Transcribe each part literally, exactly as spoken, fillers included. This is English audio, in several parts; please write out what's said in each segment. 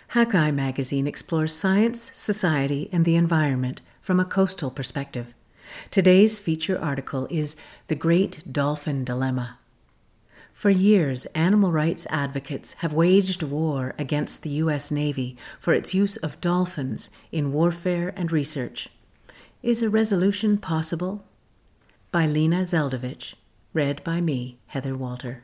Hakai magazine explores science, society, and the environment from a coastal perspective. Today's feature article is The Great Dolphin Dilemma. For years, animal rights advocates have waged war against the U S Navy for its use of dolphins in warfare and research. Is a resolution possible? By Lena Zeldovich, read by me, Heather Walter.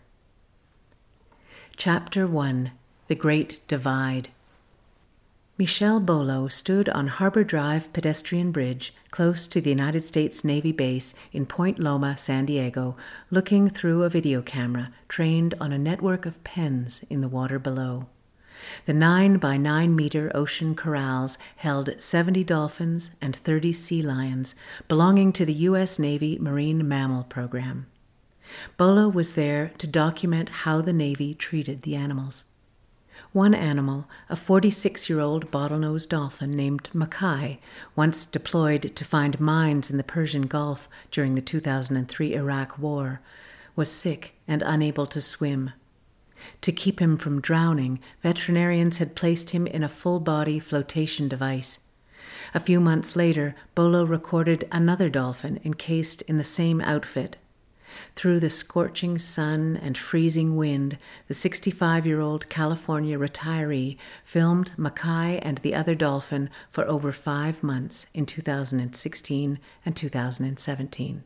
Chapter one. The Great Divide. Michelle Bolo stood on Harbor Drive pedestrian bridge close to the United States Navy base in Point Loma, San Diego, looking through a video camera trained on a network of pens in the water below. The nine by nine meter ocean corrals held seventy dolphins and thirty sea lions belonging to the U S Navy Marine Mammal Program. Bolo was there to document how the Navy treated the animals. One animal, a forty-six-year-old bottlenose dolphin named Makai, once deployed to find mines in the Persian Gulf during the two thousand three Iraq War, was sick and unable to swim. To keep him from drowning, veterinarians had placed him in a full-body flotation device. A few months later, Bolo recorded another dolphin encased in the same outfit. Through the scorching sun and freezing wind, the sixty-five-year-old California retiree filmed Makai and the other dolphin for over five months in two thousand sixteen and two thousand seventeen.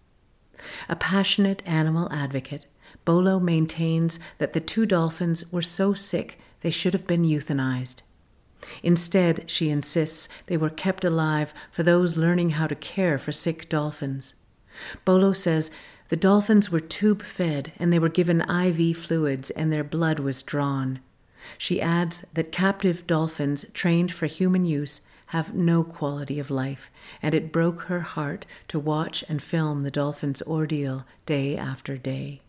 A passionate animal advocate, Bolo maintains that the two dolphins were so sick they should have been euthanized. Instead, she insists they were kept alive for those learning how to care for sick dolphins. Bolo says the dolphins were tube-fed and they were given I V fluids and their blood was drawn. She adds that captive dolphins trained for human use have no quality of life, and it broke her heart to watch and film the dolphins' ordeal day after day.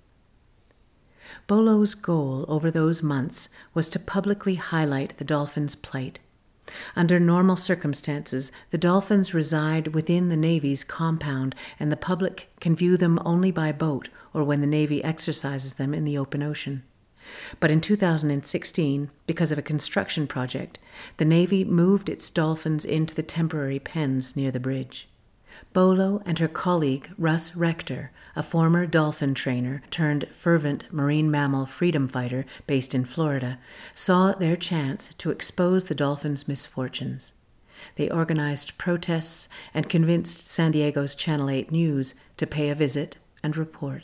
Bolo's goal over those months was to publicly highlight the dolphins' plight. Under normal circumstances, the dolphins reside within the Navy's compound, and the public can view them only by boat or when the Navy exercises them in the open ocean. But in two thousand sixteen, because of a construction project, the Navy moved its dolphins into the temporary pens near the bridge. Bolo and her colleague Russ Rector, a former dolphin trainer turned fervent marine mammal freedom fighter based in Florida, saw their chance to expose the dolphins' misfortunes. They organized protests and convinced San Diego's Channel eight News to pay a visit and report.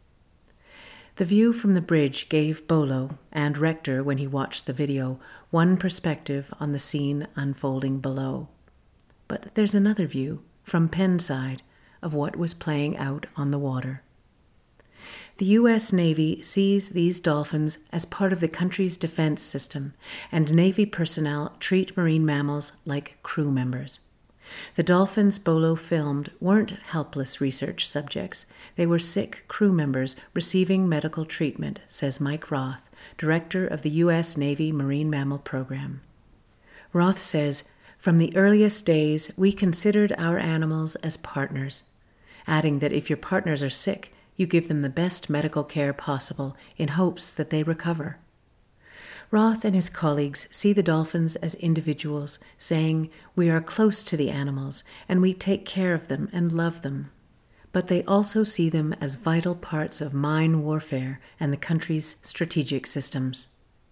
The view from the bridge gave Bolo, and Rector when he watched the video, one perspective on the scene unfolding below. But there's another view, from pen side, of what was playing out on the water. The U S Navy sees these dolphins as part of the country's defense system, and Navy personnel treat marine mammals like crew members. The dolphins Bolo filmed weren't helpless research subjects. They were sick crew members receiving medical treatment, says Mike Roth, director of the U S Navy Marine Mammal Program. Roth says, "From the earliest days, we considered our animals as partners," adding that if your partners are sick, you give them the best medical care possible in hopes that they recover. Roth and his colleagues see the dolphins as individuals, saying, "We are close to the animals, and we take care of them and love them." But they also see them as vital parts of mine warfare and the country's strategic systems.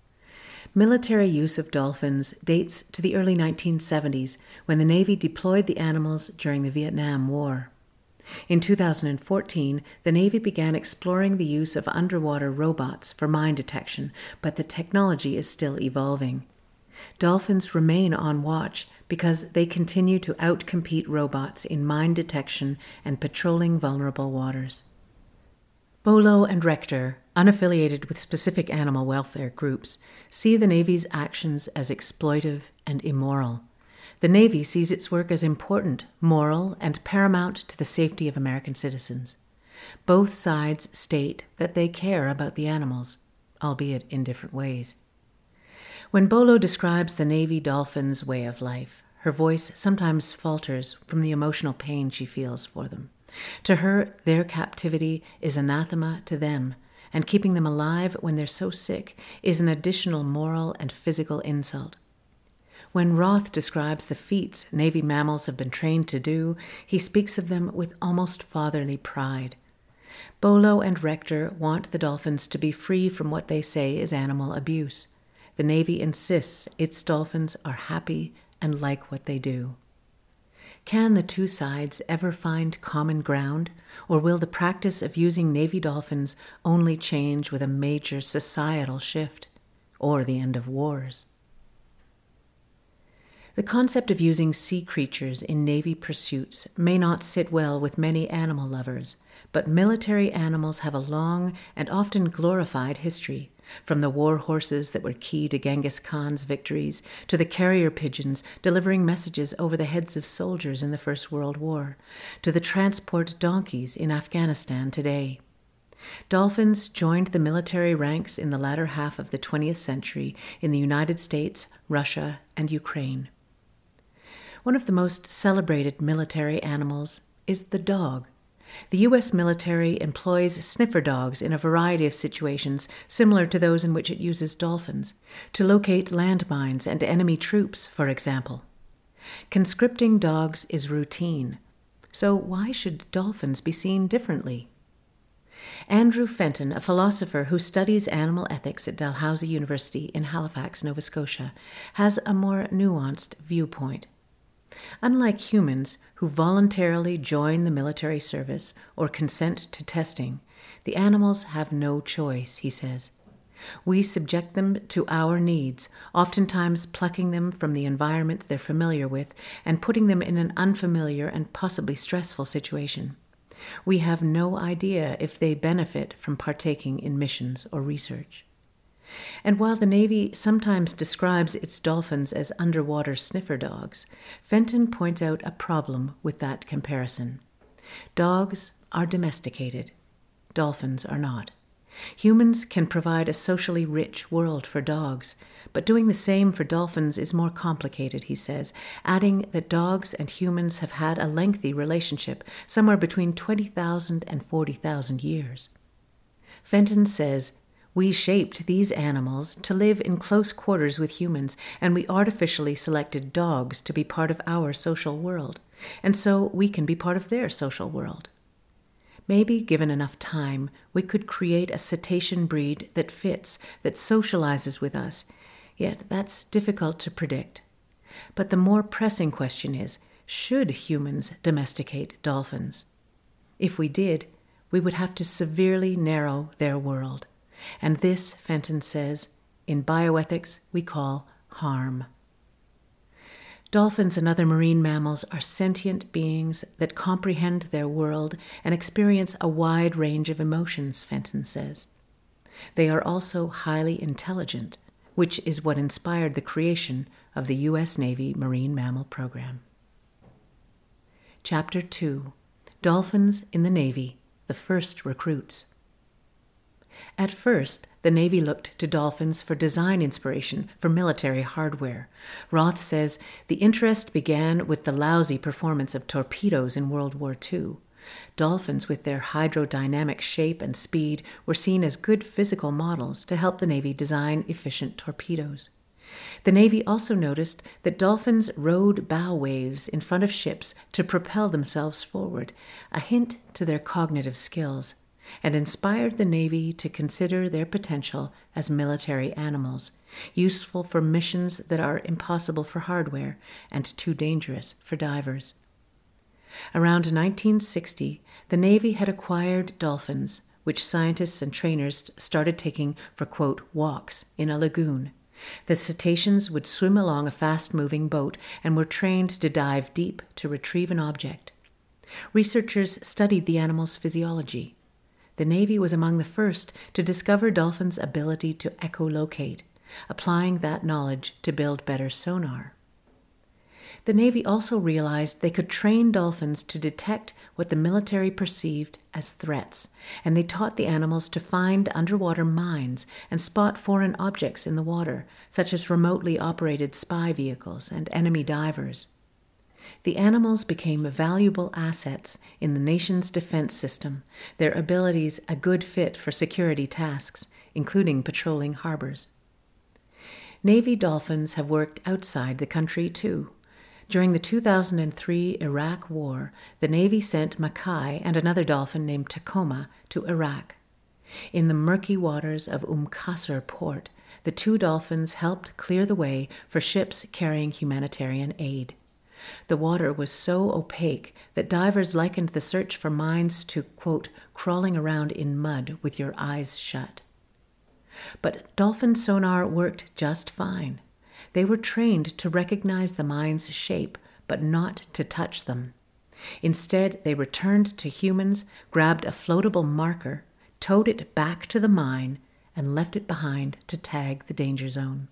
Military use of dolphins dates to the early nineteen seventies, when the Navy deployed the animals during the Vietnam War. In two thousand fourteen, the Navy began exploring the use of underwater robots for mine detection, but the technology is still evolving. Dolphins remain on watch because they continue to outcompete robots in mine detection and patrolling vulnerable waters. Bolo and Rector, unaffiliated with specific animal welfare groups, see the Navy's actions as exploitive and immoral. The Navy sees its work as important, moral, and paramount to the safety of American citizens. Both sides state that they care about the animals, albeit in different ways. When Bolo describes the Navy dolphins' way of life, her voice sometimes falters from the emotional pain she feels for them. To her, their captivity is anathema to them, and keeping them alive when they're so sick is an additional moral and physical insult. When Roth describes the feats Navy mammals have been trained to do, he speaks of them with almost fatherly pride. Bolo and Rector want the dolphins to be free from what they say is animal abuse. The Navy insists its dolphins are happy and like what they do. Can the two sides ever find common ground, or will the practice of using Navy dolphins only change with a major societal shift, or the end of wars? The concept of using sea creatures in Navy pursuits may not sit well with many animal lovers, but military animals have a long and often glorified history, from the war horses that were key to Genghis Khan's victories to the carrier pigeons delivering messages over the heads of soldiers in the First World War, to the transport donkeys in Afghanistan today. Dolphins joined the military ranks in the latter half of the twentieth century in the United States, Russia, and Ukraine. One of the most celebrated military animals is the dog. The U S military employs sniffer dogs in a variety of situations similar to those in which it uses dolphins, to locate landmines and enemy troops, for example. Conscripting dogs is routine, so why should dolphins be seen differently? Andrew Fenton, a philosopher who studies animal ethics at Dalhousie University in Halifax, Nova Scotia, has a more nuanced viewpoint. Unlike humans who voluntarily join the military service or consent to testing, the animals have no choice, he says. We subject them to our needs, oftentimes plucking them from the environment they're familiar with and putting them in an unfamiliar and possibly stressful situation. We have no idea if they benefit from partaking in missions or research. And while the Navy sometimes describes its dolphins as underwater sniffer dogs, Fenton points out a problem with that comparison. Dogs are domesticated. Dolphins are not. Humans can provide a socially rich world for dogs, but doing the same for dolphins is more complicated, he says, adding that dogs and humans have had a lengthy relationship, somewhere between twenty thousand and forty thousand years. Fenton says, "We shaped these animals to live in close quarters with humans, and we artificially selected dogs to be part of our social world, and so we can be part of their social world. Maybe, given enough time, we could create a cetacean breed that fits, that socializes with us, yet that's difficult to predict. But the more pressing question is, should humans domesticate dolphins? If we did, we would have to severely narrow their world. And this, Fenton says, in bioethics we call harm." Dolphins and other marine mammals are sentient beings that comprehend their world and experience a wide range of emotions, Fenton says. They are also highly intelligent, which is what inspired the creation of the U S Navy Marine Mammal Program. Chapter two. Dolphins in the Navy, the First Recruits. At first, the Navy looked to dolphins for design inspiration for military hardware. Roth says the interest began with the lousy performance of torpedoes in World War Two. Dolphins, with their hydrodynamic shape and speed, were seen as good physical models to help the Navy design efficient torpedoes. The Navy also noticed that dolphins rode bow waves in front of ships to propel themselves forward, a hint to their cognitive skills, and inspired the Navy to consider their potential as military animals, useful for missions that are impossible for hardware and too dangerous for divers. Around nineteen sixty, the Navy had acquired dolphins, which scientists and trainers started taking for, quote, walks in a lagoon. The cetaceans would swim along a fast-moving boat and were trained to dive deep to retrieve an object. Researchers studied the animal's physiology. The Navy was among the first to discover dolphins' ability to echolocate, applying that knowledge to build better sonar. The Navy also realized they could train dolphins to detect what the military perceived as threats, and they taught the animals to find underwater mines and spot foreign objects in the water, such as remotely operated spy vehicles and enemy divers. The animals became valuable assets in the nation's defense system, their abilities a good fit for security tasks, including patrolling harbors. Navy dolphins have worked outside the country, too. During the two thousand three Iraq War, the Navy sent Mackay and another dolphin named Tacoma to Iraq. In the murky waters of Umm Qasr port, the two dolphins helped clear the way for ships carrying humanitarian aid. The water was so opaque that divers likened the search for mines to, quote, crawling around in mud with your eyes shut. But dolphin sonar worked just fine. They were trained to recognize the mine's shape, but not to touch them. Instead, they returned to humans, grabbed a floatable marker, towed it back to the mine, and left it behind to tag the danger zone.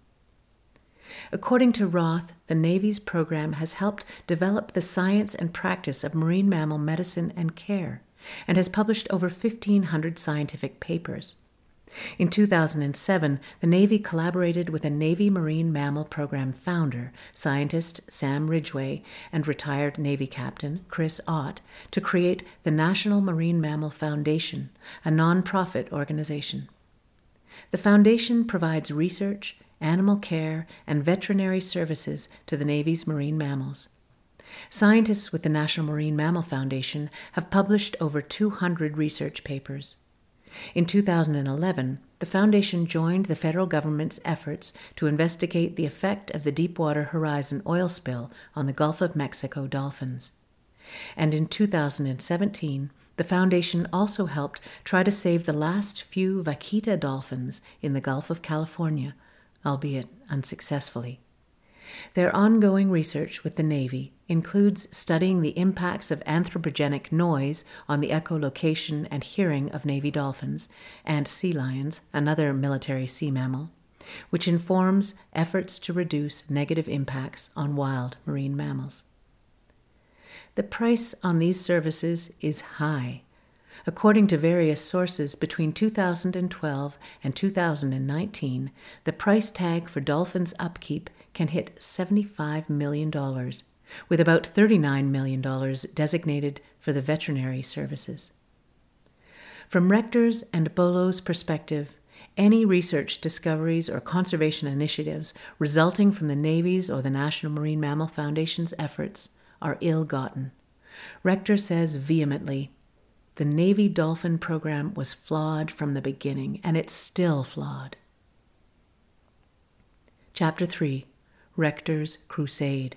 According to Roth, the Navy's program has helped develop the science and practice of marine mammal medicine and care, and has published over fifteen hundred scientific papers. In two thousand seven, the Navy collaborated with a Navy Marine Mammal Program founder, scientist Sam Ridgway, and retired Navy Captain Chris Ott to create the National Marine Mammal Foundation, a non-profit organization. The foundation provides research, animal care, and veterinary services to the Navy's marine mammals. Scientists with the National Marine Mammal Foundation have published over two hundred research papers. In two thousand eleven, the Foundation joined the federal government's efforts to investigate the effect of the Deepwater Horizon oil spill on the Gulf of Mexico dolphins. And in two thousand seventeen, the Foundation also helped try to save the last few vaquita dolphins in the Gulf of California, albeit unsuccessfully. Their ongoing research with the Navy includes studying the impacts of anthropogenic noise on the echolocation and hearing of Navy dolphins and sea lions, another military sea mammal, which informs efforts to reduce negative impacts on wild marine mammals. The price on these services is high. According to various sources, between two thousand twelve and two thousand nineteen, the price tag for dolphins' upkeep can hit seventy-five million dollars, with about thirty-nine million dollars designated for the veterinary services. From Rector's and Bolo's perspective, any research discoveries or conservation initiatives resulting from the Navy's or the National Marine Mammal Foundation's efforts are ill-gotten. Rector says vehemently, "The Navy Dolphin program was flawed from the beginning, and it's still flawed." Chapter three. Rector's Crusade.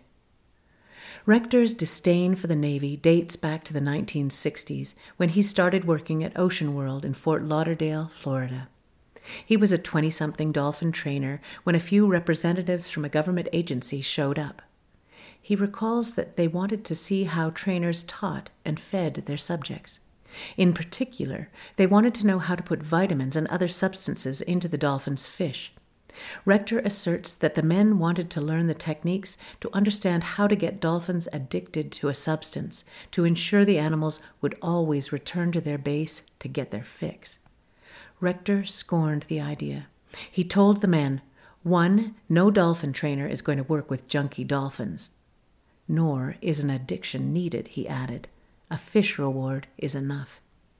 Rector's disdain for the Navy dates back to the nineteen sixties, when he started working at Ocean World in Fort Lauderdale, Florida. He was a twenty-something dolphin trainer when a few representatives from a government agency showed up. He recalls that they wanted to see how trainers taught and fed their subjects. In particular, they wanted to know how to put vitamins and other substances into the dolphin's fish. Rector asserts that the men wanted to learn the techniques to understand how to get dolphins addicted to a substance to ensure the animals would always return to their base to get their fix. Rector scorned the idea. He told the men, one, no dolphin trainer is going to work with junkie dolphins. Nor is an addiction needed, he added. A fish reward is enough.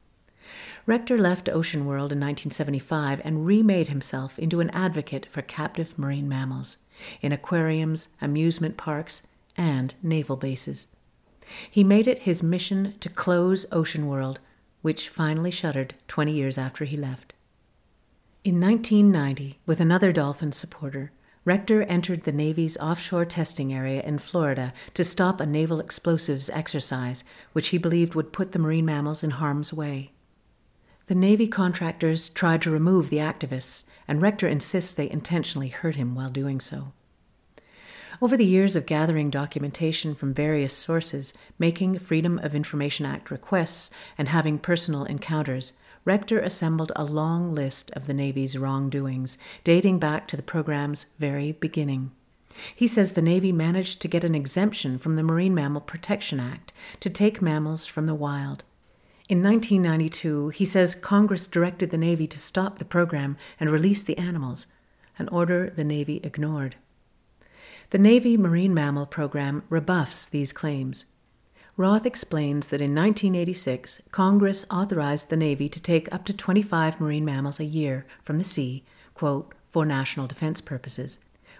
Rector left Ocean World in nineteen seventy-five and remade himself into an advocate for captive marine mammals in aquariums, amusement parks, and naval bases. He made it his mission to close Ocean World, which finally shuttered twenty years after he left. In nineteen ninety, with another dolphin supporter, Rector entered the Navy's offshore testing area in Florida to stop a naval explosives exercise, which he believed would put the marine mammals in harm's way. The Navy contractors tried to remove the activists, and Rector insists they intentionally hurt him while doing so. Over the years of gathering documentation from various sources, making Freedom of Information Act requests, and having personal encounters, Rector assembled a long list of the Navy's wrongdoings, dating back to the program's very beginning. He says the Navy managed to get an exemption from the Marine Mammal Protection Act to take mammals from the wild. In nineteen ninety-two, he says Congress directed the Navy to stop the program and release the animals, an order the Navy ignored. The Navy Marine Mammal Program rebuffs these claims. Roth explains that in nineteen eighty-six, Congress authorized the Navy to take up to twenty-five marine mammals a year from the sea, quote, for national defense purposes.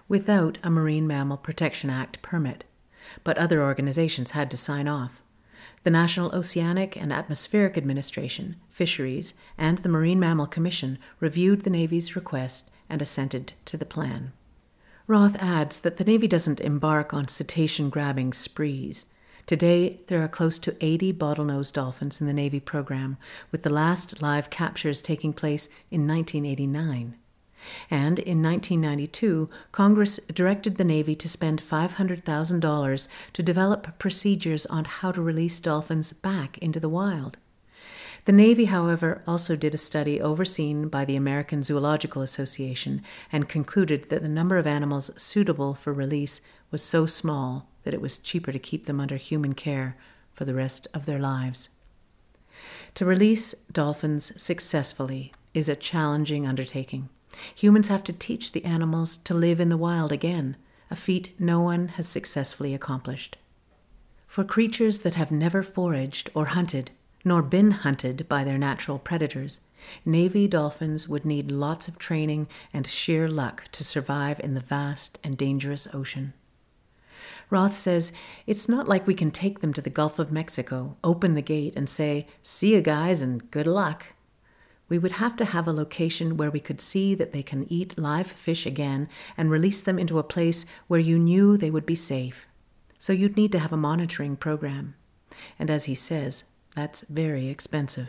without a Marine Mammal Protection Act permit, but other organizations had to sign off. The National Oceanic and Atmospheric Administration, Fisheries, and the Marine Mammal Commission reviewed the Navy's request and assented to the plan. Roth adds that the Navy doesn't embark on cetacean-grabbing sprees. Today, there are close to eighty bottlenose dolphins in the Navy program, with the last live captures taking place in nineteen eighty-nine. And in nineteen ninety-two, Congress directed the Navy to spend five hundred thousand dollars to develop procedures on how to release dolphins back into the wild. The Navy, however, also did a study overseen by the American Zoological Association and concluded that the number of animals suitable for release was so small that it was cheaper to keep them under human care for the rest of their lives. To release dolphins successfully is a challenging undertaking. Humans have to teach the animals to live in the wild again, a feat no one has successfully accomplished. For creatures that have never foraged or hunted, nor been hunted by their natural predators, Navy dolphins would need lots of training and sheer luck to survive in the vast and dangerous ocean. Roth says, it's not like we can take them to the Gulf of Mexico, open the gate, and say, "See you guys and good luck." We would have to have a location where we could see that they can eat live fish again and release them into a place where you knew they would be safe. So you'd need to have a monitoring program. And as he says, that's very expensive.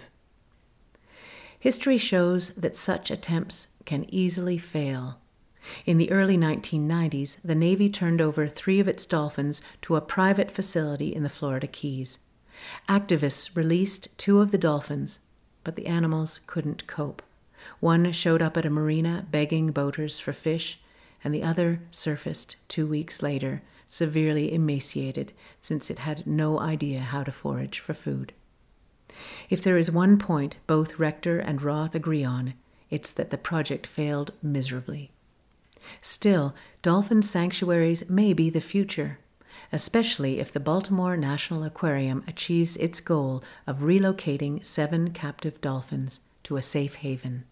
History shows that such attempts can easily fail. In the early nineteen nineties, the Navy turned over three of its dolphins to a private facility in the Florida Keys. Activists released two of the dolphins, but the animals couldn't cope. One showed up at a marina begging boaters for fish, and the other surfaced two weeks later, severely emaciated since it had no idea how to forage for food. If there is one point both Rector and Roth agree on, it's that the project failed miserably. Still, dolphin sanctuaries may be the future, especially if the Baltimore National Aquarium achieves its goal of relocating seven captive dolphins to a safe haven.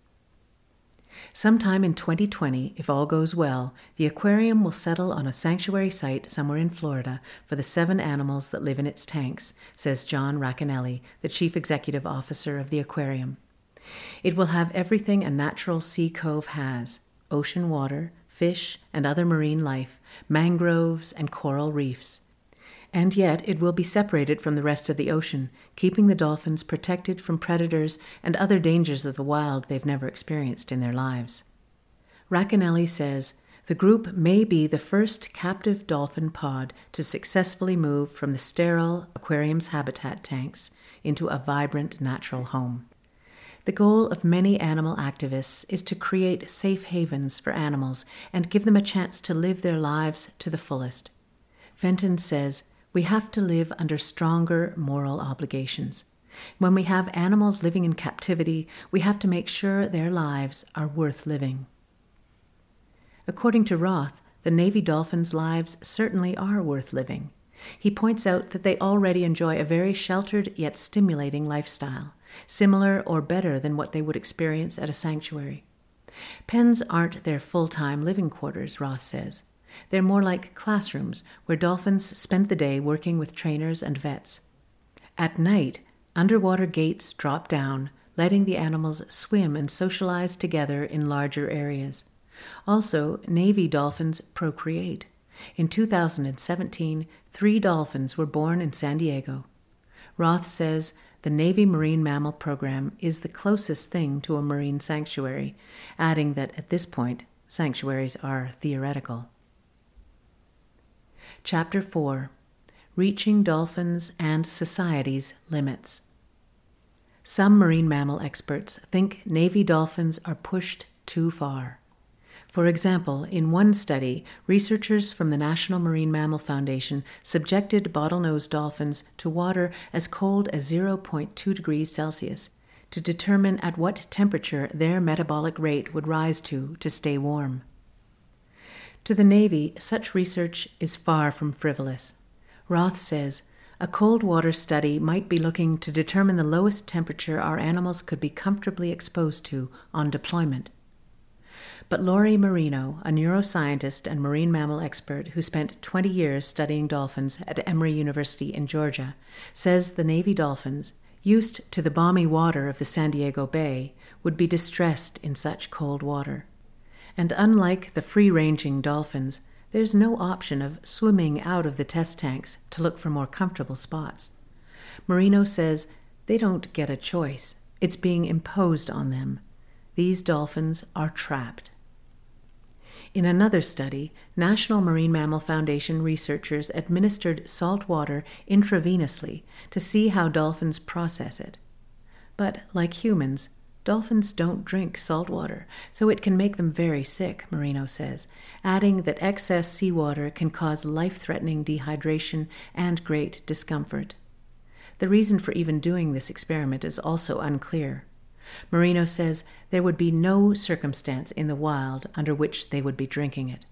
Sometime in twenty twenty, if all goes well, the aquarium will settle on a sanctuary site somewhere in Florida for the seven animals that live in its tanks, says John Racanelli, the chief executive officer of the aquarium. It will have everything a natural sea cove has: ocean water, fish and other marine life, mangroves and coral reefs. And yet it will be separated from the rest of the ocean, keeping the dolphins protected from predators and other dangers of the wild they've never experienced in their lives. Racanelli says, the group may be the first captive dolphin pod to successfully move from the sterile aquarium's habitat tanks into a vibrant natural home. The goal of many animal activists is to create safe havens for animals and give them a chance to live their lives to the fullest. Fenton says, we have to live under stronger moral obligations. When we have animals living in captivity, we have to make sure their lives are worth living. According to Roth, the Navy dolphins' lives certainly are worth living. He points out that they already enjoy a very sheltered yet stimulating lifestyle, similar or better than what they would experience at a sanctuary. Pens aren't their full-time living quarters, Roth says. They're more like classrooms where dolphins spend the day working with trainers and vets. At night, underwater gates drop down, letting the animals swim and socialize together in larger areas. Also, Navy dolphins procreate. In two thousand seventeen, three dolphins were born in San Diego. Roth says the Navy Marine Mammal Program is the closest thing to a marine sanctuary, adding that at this point, sanctuaries are theoretical. Chapter four. Reaching Dolphins and Society's Limits. Some marine mammal experts think Navy dolphins are pushed too far. For example, in one study, researchers from the National Marine Mammal Foundation subjected bottlenose dolphins to water as cold as zero point two degrees Celsius to determine at what temperature their metabolic rate would rise to to stay warm. To the Navy, such research is far from frivolous. Roth says, a cold water study might be looking to determine the lowest temperature our animals could be comfortably exposed to on deployment. But Lori Marino, a neuroscientist and marine mammal expert who spent twenty years studying dolphins at Emory University in Georgia, says the Navy dolphins, used to the balmy water of the San Diego Bay, would be distressed in such cold water. And unlike the free-ranging dolphins, there's no option of swimming out of the test tanks to look for more comfortable spots. Marino says they don't get a choice. It's being imposed on them. These dolphins are trapped. In another study, National Marine Mammal Foundation researchers administered salt water intravenously to see how dolphins process it. But, like humans, dolphins don't drink salt water, so it can make them very sick, Marino says, adding that excess seawater can cause life-threatening dehydration and great discomfort. The reason for even doing this experiment is also unclear. Marino says there would be no circumstance in the wild under which they would be drinking it.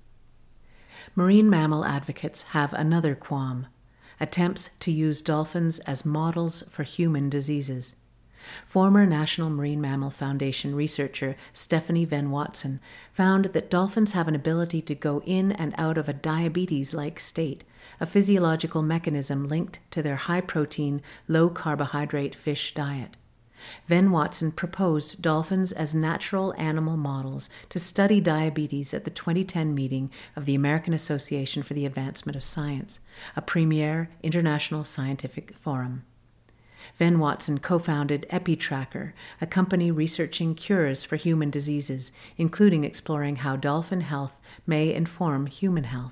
Marine mammal advocates have another qualm: attempts to use dolphins as models for human diseases. Former National Marine Mammal Foundation researcher Stephanie Venn Watson found that dolphins have an ability to go in and out of a diabetes-like state, a physiological mechanism linked to their high-protein, low-carbohydrate fish diet. Venn Watson proposed dolphins as natural animal models to study diabetes at the twenty ten meeting of the American Association for the Advancement of Science, a premier international scientific forum. Venn Watson co-founded EpiTracker, a company researching cures for human diseases, including exploring how dolphin health may inform human health.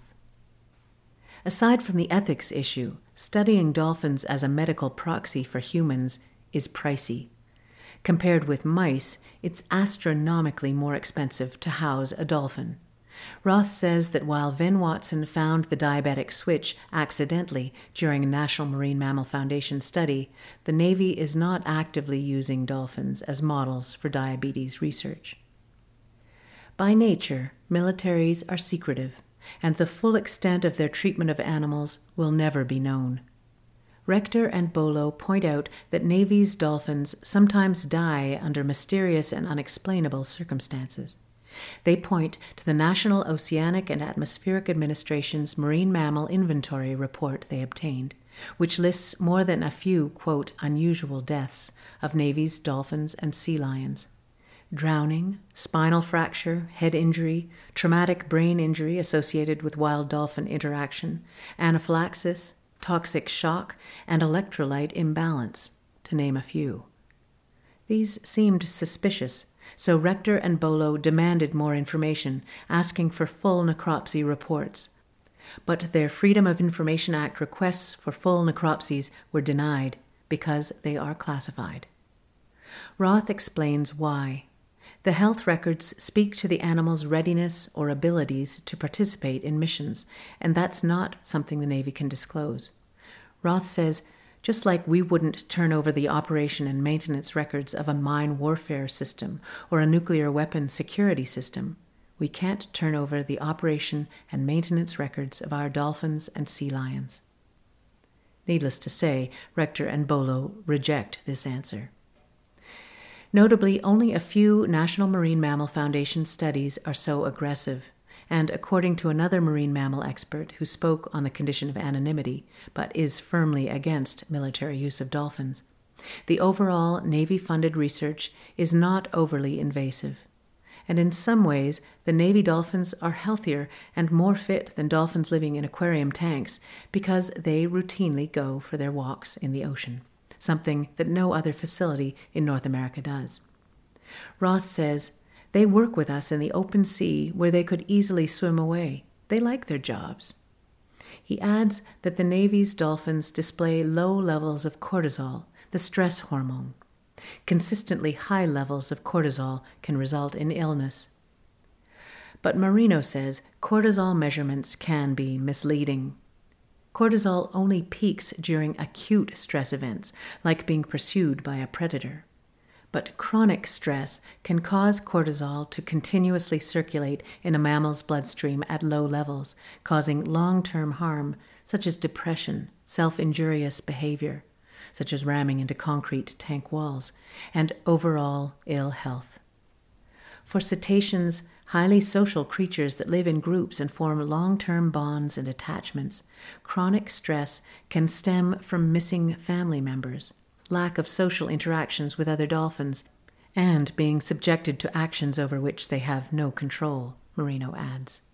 Aside from the ethics issue, studying dolphins as a medical proxy for humans is pricey. Compared with mice, it's astronomically more expensive to house a dolphin. Roth says that while Venn Watson found the diabetic switch accidentally during a National Marine Mammal Foundation study, the Navy is not actively using dolphins as models for diabetes research. By nature, militaries are secretive, and the full extent of their treatment of animals will never be known. Rector and Bolo point out that Navy's dolphins sometimes die under mysterious and unexplainable circumstances. They point to the National Oceanic and Atmospheric Administration's Marine Mammal Inventory report they obtained, which lists more than a few, quote, unusual deaths of Navy's dolphins and sea lions. Drowning, spinal fracture, head injury, traumatic brain injury associated with wild dolphin interaction, anaphylaxis, toxic shock, and electrolyte imbalance, to name a few. These seemed suspicious, so Rector and Bolo demanded more information, asking for full necropsy reports. But their Freedom of Information Act requests for full necropsies were denied because they are classified. Roth explains why. The health records speak to the animal's readiness or abilities to participate in missions, and that's not something the Navy can disclose. Roth says, just like we wouldn't turn over the operation and maintenance records of a mine warfare system or a nuclear weapon security system, we can't turn over the operation and maintenance records of our dolphins and sea lions. Needless to say, Rector and Bolo reject this answer. Notably, only a few National Marine Mammal Foundation studies are so aggressive, and according to another marine mammal expert who spoke on the condition of anonymity, but is firmly against military use of dolphins, the overall Navy-funded research is not overly invasive. And in some ways, the Navy dolphins are healthier and more fit than dolphins living in aquarium tanks because they routinely go for their walks in the ocean, something that no other facility in North America does. Roth says, they work with us in the open sea where they could easily swim away. They like their jobs. He adds that the Navy's dolphins display low levels of cortisol, the stress hormone. Consistently high levels of cortisol can result in illness. But Marino says cortisol measurements can be misleading. Cortisol only peaks during acute stress events, like being pursued by a predator. But chronic stress can cause cortisol to continuously circulate in a mammal's bloodstream at low levels, causing long-term harm, such as depression, self-injurious behavior, such as ramming into concrete tank walls, and overall ill health. For cetaceans, highly social creatures that live in groups and form long-term bonds and attachments, chronic stress can stem from missing family members, lack of social interactions with other dolphins, and being subjected to actions over which they have no control, Marino adds.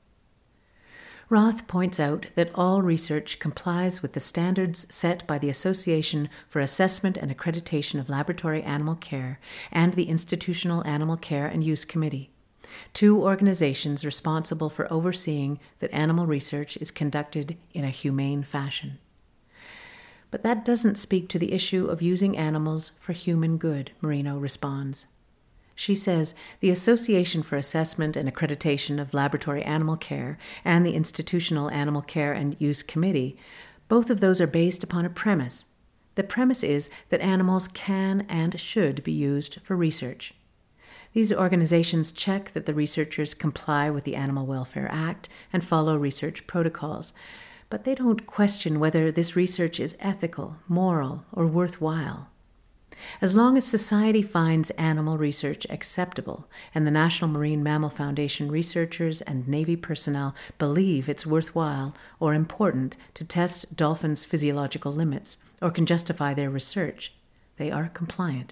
Roth points out that all research complies with the standards set by the Association for Assessment and Accreditation of Laboratory Animal Care and the Institutional Animal Care and Use Committee, two organizations responsible for overseeing that animal research is conducted in a humane fashion. But that doesn't speak to the issue of using animals for human good, Marino responds. She says the Association for Assessment and Accreditation of Laboratory Animal Care and the Institutional Animal Care and Use Committee, both of those are based upon a premise. The premise is that animals can and should be used for research. These organizations check that the researchers comply with the Animal Welfare Act and follow research protocols, but they don't question whether this research is ethical, moral, or worthwhile. As long as society finds animal research acceptable and the National Marine Mammal Foundation researchers and Navy personnel believe it's worthwhile or important to test dolphins' physiological limits or can justify their research, they are compliant.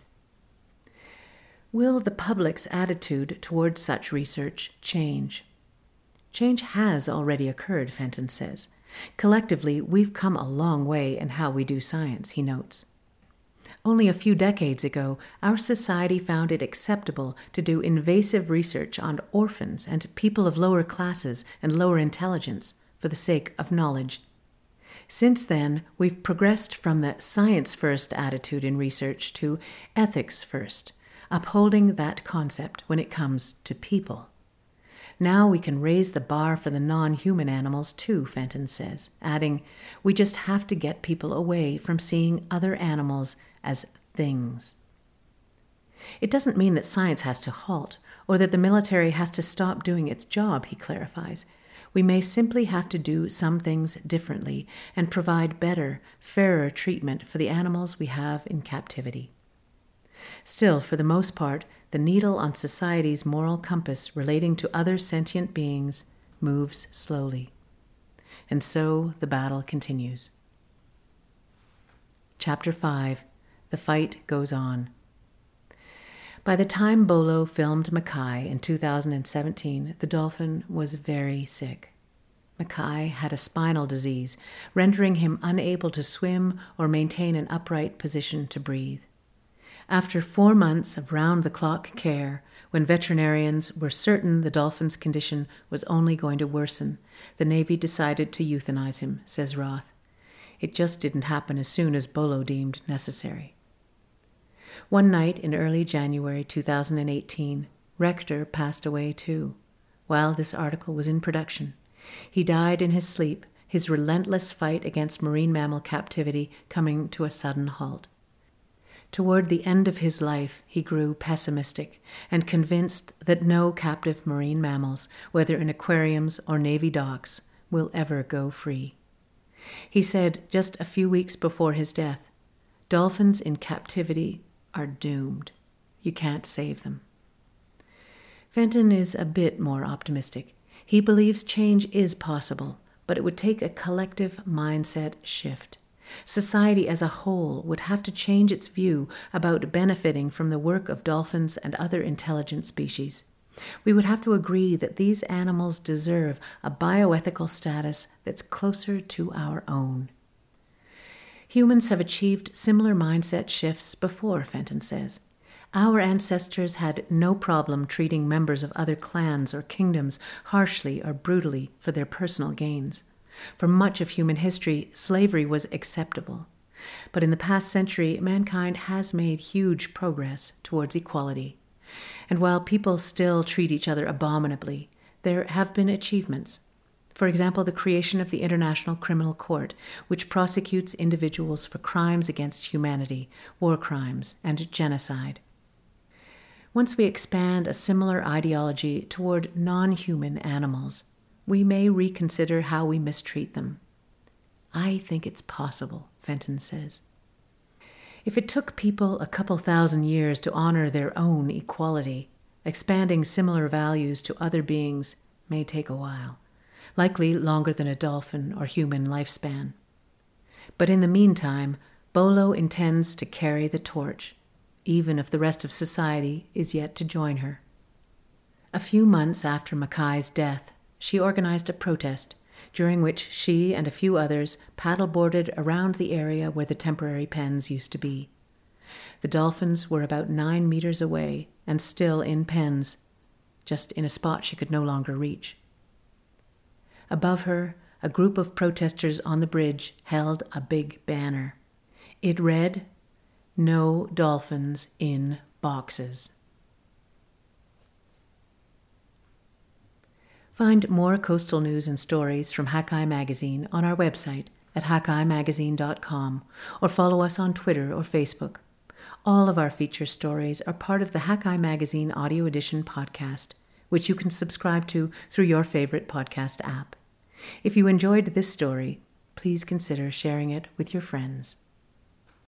Will the public's attitude towards such research change? Change has already occurred, Fenton says. Collectively, we've come a long way in how we do science, he notes. Only a few decades ago, our society found it acceptable to do invasive research on orphans and people of lower classes and lower intelligence for the sake of knowledge. Since then, we've progressed from the science-first attitude in research to ethics-first, upholding that concept when it comes to people. Now we can raise the bar for the non-human animals too, Fenton says, adding, we just have to get people away from seeing other animals as things. It doesn't mean that science has to halt or that the military has to stop doing its job, he clarifies. We may simply have to do some things differently and provide better, fairer treatment for the animals we have in captivity. Still, for the most part, the needle on society's moral compass relating to other sentient beings moves slowly. And so the battle continues. Chapter five. The fight goes on. By the time Bolo filmed Mackay in two thousand seventeen, the dolphin was very sick. Mackay had a spinal disease, rendering him unable to swim or maintain an upright position to breathe. After four months of round-the-clock care, when veterinarians were certain the dolphin's condition was only going to worsen, the Navy decided to euthanize him, says Roth. It just didn't happen as soon as Bolo deemed necessary. One night in early January two thousand eighteen, Rector passed away too, while this article was in production. He died in his sleep, his relentless fight against marine mammal captivity coming to a sudden halt. Toward the end of his life, he grew pessimistic and convinced that no captive marine mammals, whether in aquariums or Navy docks, will ever go free. He said just a few weeks before his death, dolphins in captivity are doomed. You can't save them. Fenton is a bit more optimistic. He believes change is possible, but it would take a collective mindset shift. Society as a whole would have to change its view about benefiting from the work of dolphins and other intelligent species. We would have to agree that these animals deserve a bioethical status that's closer to our own. Humans have achieved similar mindset shifts before, Fenton says. Our ancestors had no problem treating members of other clans or kingdoms harshly or brutally for their personal gains. For much of human history, slavery was acceptable. But in the past century, mankind has made huge progress towards equality. And while people still treat each other abominably, there have been achievements. For example, the creation of the International Criminal Court, which prosecutes individuals for crimes against humanity, war crimes, and genocide. Once we expand a similar ideology toward non-human animals, we may reconsider how we mistreat them. I think it's possible, Fenton says. If it took people a couple thousand years to honor their own equality, expanding similar values to other beings may take a while, likely longer than a dolphin or human lifespan. But in the meantime, Bolo intends to carry the torch, even if the rest of society is yet to join her. A few months after Mackay's death, she organized a protest, during which she and a few others paddleboarded around the area where the temporary pens used to be. The dolphins were about nine meters away and still in pens, just in a spot she could no longer reach. Above her, a group of protesters on the bridge held a big banner. It read, "No dolphins in boxes." Find more coastal news and stories from Hakai Magazine on our website at hakai magazine dot com or follow us on Twitter or Facebook. All of our feature stories are part of the Hakai Magazine Audio Edition podcast, which you can subscribe to through your favorite podcast app. If you enjoyed this story, please consider sharing it with your friends.